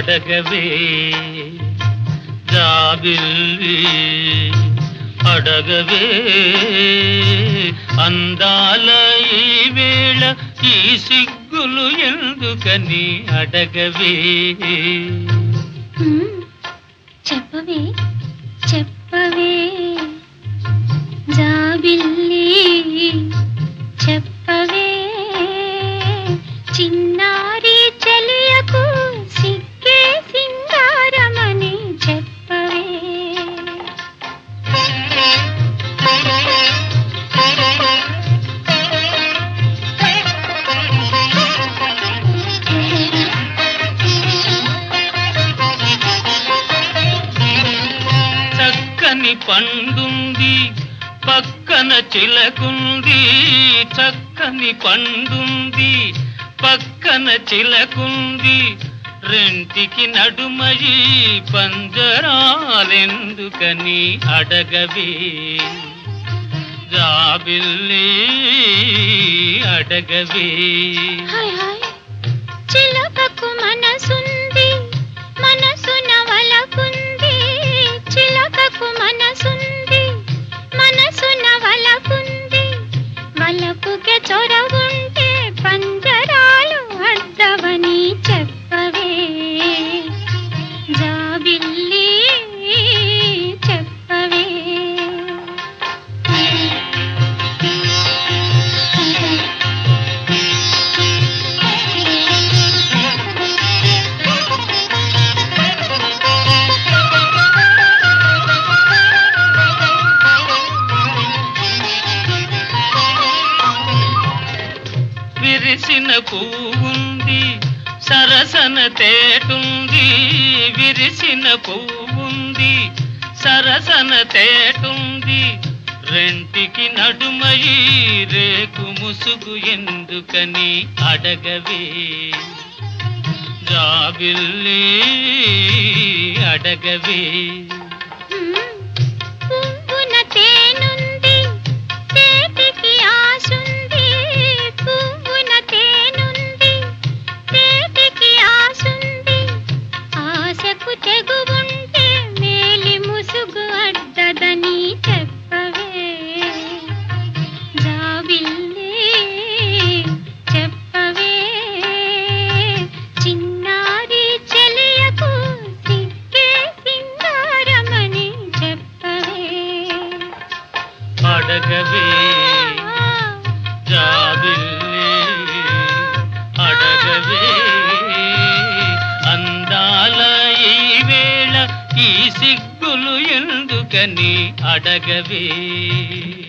అడగవే జాబిల్లి అడగవే అందాల ఈ వేళ ఈ సిగ్గులు ఎందుకని అడగవే చెప్పవే చెప్పవే జాబిల్లి చెప్పవే చిన్నారి చెలియకు సిగ్గే సింగారమని చెప్పవే చక్కని పండుంది పక్కన చిలకుంది చక్కని పండుంది పక్కన చిలకుంది రెంటికి నడుమయి పంజరాలెందుకని అడగవే జాబిల్లి అడగవే చిలకకు మనసుంది మనసున వలకుంది చిలకకు మనసుంది మనసున వలకుంది వలపుకే చొరవుంటే పంజరాలు అడ్డవని చెప్పవే జాబిల్లి చెప్పవే విరిసిన పువ్వుంది సరసన తేటుంది విరిసిన పువ్వుంది సరసన తేటుంది రెంటికి నడుమయి రేకు ముసుగు ఎందుకని అడగవే జాబిల్లి అడగవే పువ్వున తేనుంది తేటికి ఆశుంది పువ్వున తేనుంది తేటికి ఆశుంది ఆశకు తెగువుంటే మేలి ముసుగు అడ్డదని చెప్పవే జాబిల్లి చెప్పవే చిన్నారి చెలియకు సిగ్గే సింగారమని చెప్పవే అడగవే జాబిల్లి అడగవే అందాల ఈ వేళ ఈ సిగ్గులు ఎందుకని అడగవే